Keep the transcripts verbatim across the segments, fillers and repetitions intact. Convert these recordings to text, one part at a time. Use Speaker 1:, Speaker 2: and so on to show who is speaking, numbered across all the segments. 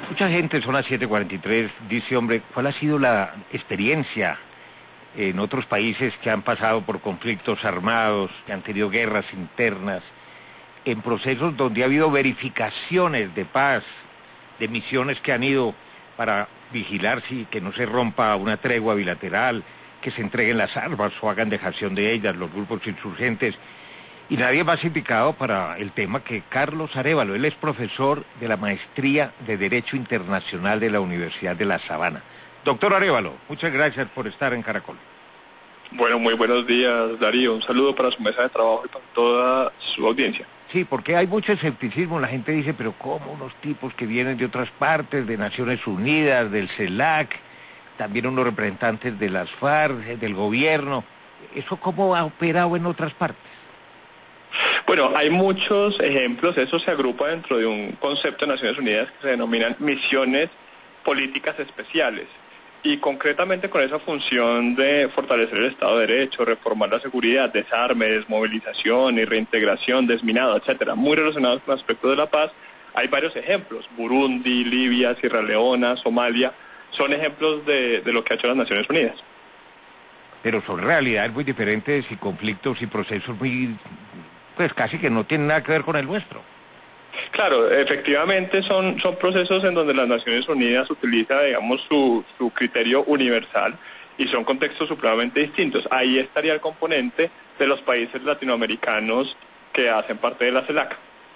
Speaker 1: Mucha gente, son las siete cuarenta y tres, dice, hombre, ¿cuál ha sido la experiencia en otros países que han pasado por conflictos armados, que han tenido guerras internas, en procesos donde ha habido verificaciones de paz, de misiones que han ido para vigilar si que no se rompa una tregua bilateral, que se entreguen las armas o hagan dejación de ellas los grupos insurgentes? Y nadie más indicado para el tema que Carlos Arévalo. Él es profesor de la Maestría de Derecho Internacional de la Universidad de La Sabana. Doctor Arévalo, muchas gracias por estar en Caracol.
Speaker 2: Bueno, muy buenos días, Darío. Un saludo para su mesa de trabajo y para toda su audiencia.
Speaker 1: Sí, porque hay mucho escepticismo. La gente dice, pero ¿cómo unos tipos que vienen de otras partes, de Naciones Unidas, del CELAC, también unos representantes de las FARC, del gobierno, eso cómo ha operado en otras partes?
Speaker 2: Bueno, hay muchos ejemplos. Eso se agrupa dentro de un concepto de Naciones Unidas que se denominan misiones políticas especiales. Y concretamente con esa función de fortalecer el Estado de Derecho, reformar la seguridad, desarme, desmovilización y reintegración, desminado, etcétera, muy relacionados con aspectos de la paz, hay varios ejemplos. Burundi, Libia, Sierra Leona, Somalia, son ejemplos de, de lo que ha hecho las Naciones Unidas.
Speaker 1: Pero son realidades muy diferentes y conflictos y procesos muy, pues casi que no tienen nada que ver con el nuestro.
Speaker 2: Claro, efectivamente son, son procesos en donde las Naciones Unidas utiliza, digamos, su, su criterio universal y son contextos supremamente distintos. Ahí estaría el componente de los países latinoamericanos que hacen parte de la CELAC.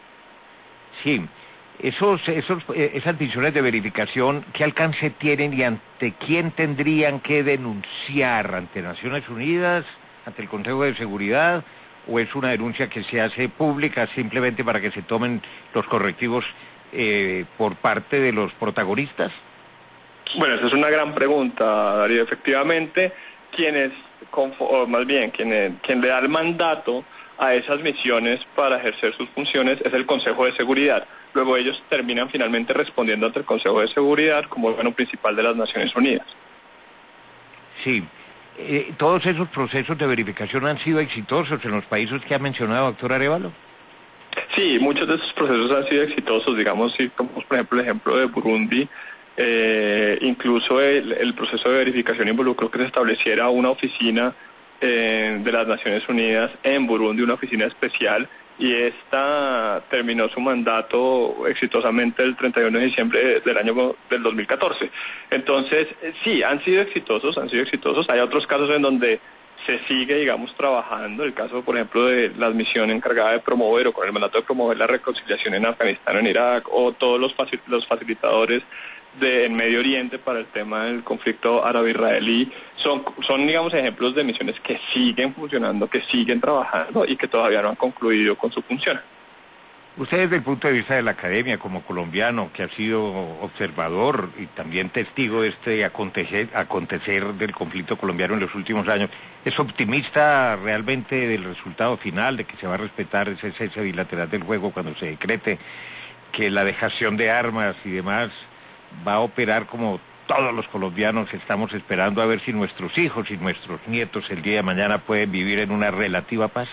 Speaker 1: Sí, esos, esos, esas misiones de verificación, ¿qué alcance tienen y ante quién tendrían que denunciar? ¿Ante Naciones Unidas? ¿Ante el Consejo de Seguridad? ¿O es una denuncia que se hace pública simplemente para que se tomen los correctivos eh, por parte de los protagonistas?
Speaker 2: Bueno, esa es una gran pregunta, Darío. Efectivamente, quienes, o más bien, quien, quien le da el mandato a esas misiones para ejercer sus funciones es el Consejo de Seguridad. Luego ellos terminan finalmente respondiendo ante el Consejo de Seguridad como órgano principal de las Naciones Unidas.
Speaker 1: Sí. Eh, ¿Todos esos procesos de verificación han sido exitosos en los países que ha mencionado, doctor Arévalo?
Speaker 2: Sí, muchos de esos procesos han sido exitosos. Digamos, si tomamos por ejemplo el ejemplo de Burundi, eh, incluso el, el proceso de verificación involucró que se estableciera una oficina eh, de las Naciones Unidas en Burundi, una oficina especial, y esta terminó su mandato exitosamente el treinta y uno de diciembre del año del dos mil catorce. Entonces, sí, han sido exitosos, han sido exitosos. Hay otros casos en donde se sigue, digamos, trabajando. El caso, por ejemplo, de la misión encargada de promover o con el mandato de promover la reconciliación en Afganistán o en Irak, o todos los, facil los facilitadores de en Medio Oriente para el tema del conflicto árabe-israelí, son, son, digamos, ejemplos de misiones que siguen funcionando, que siguen trabajando y que todavía no han concluido con su función.
Speaker 1: Usted desde el punto de vista de la academia, como colombiano, que ha sido observador y también testigo de este acontecer, acontecer del conflicto colombiano en los últimos años, ¿es optimista realmente del resultado final, de que se va a respetar ese cese bilateral del fuego cuando se decrete, que la dejación de armas y demás va a operar como todos los colombianos estamos esperando, a ver si nuestros hijos y nuestros nietos el día de mañana pueden vivir en una relativa paz?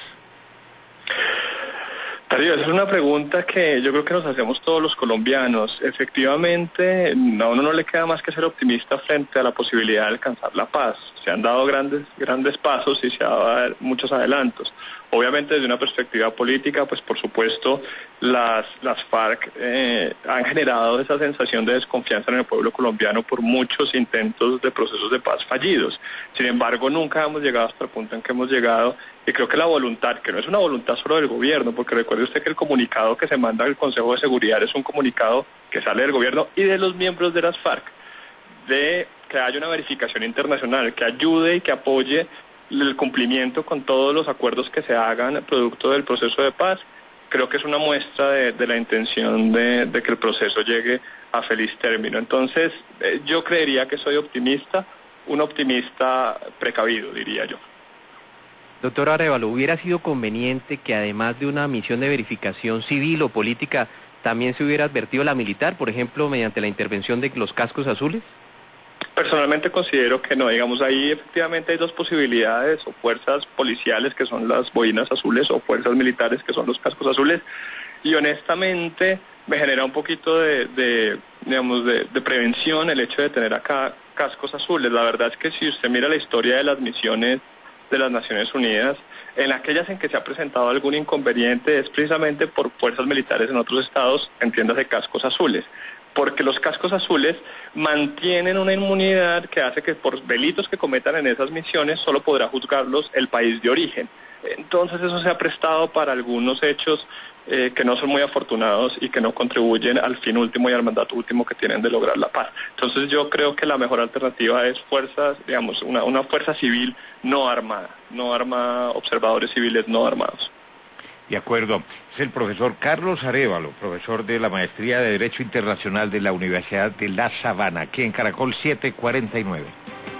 Speaker 2: Darío, esa es una pregunta que yo creo que nos hacemos todos los colombianos. Efectivamente, a uno no le queda más que ser optimista frente a la posibilidad de alcanzar la paz. Se han dado grandes, grandes pasos y se han dado muchos adelantos. Obviamente, desde una perspectiva política, pues por supuesto, las, las FARC eh, han generado esa sensación de desconfianza en el pueblo colombiano por muchos intentos de procesos de paz fallidos. Sin embargo, nunca hemos llegado hasta el punto en que hemos llegado. Y creo que la voluntad, que no es una voluntad solo del gobierno, porque recuerde usted que el comunicado que se manda al Consejo de Seguridad es un comunicado que sale del gobierno y de los miembros de las FARC, de que haya una verificación internacional, que ayude y que apoye el cumplimiento con todos los acuerdos que se hagan producto del proceso de paz. Creo que es una muestra de, de la intención de, de que el proceso llegue a feliz término. Entonces, eh, yo creería que soy optimista, un optimista precavido, diría yo.
Speaker 3: Doctor Arévalo, ¿hubiera sido conveniente que además de una misión de verificación civil o política, también se hubiera advertido la militar, por ejemplo, mediante la intervención de los cascos azules?
Speaker 2: Personalmente considero que no, digamos, ahí efectivamente hay dos posibilidades, o fuerzas policiales que son las boinas azules o fuerzas militares que son los cascos azules, y honestamente me genera un poquito de, de digamos, de, de prevención el hecho de tener acá cascos azules. La verdad es que si usted mira la historia de las misiones de las Naciones Unidas, en aquellas en que se ha presentado algún inconveniente es precisamente por fuerzas militares en otros estados, entiéndase cascos azules, porque los cascos azules mantienen una inmunidad que hace que por delitos que cometan en esas misiones solo podrá juzgarlos el país de origen. Entonces eso se ha prestado para algunos hechos eh, que no son muy afortunados y que no contribuyen al fin último y al mandato último que tienen de lograr la paz. Entonces yo creo que la mejor alternativa es fuerzas, digamos, una, una fuerza civil no armada, no armada, observadores civiles no armados.
Speaker 1: De acuerdo. Es el profesor Carlos Arévalo, profesor de la Maestría de Derecho Internacional de la Universidad de La Sabana, aquí en Caracol siete cuarenta y nueve.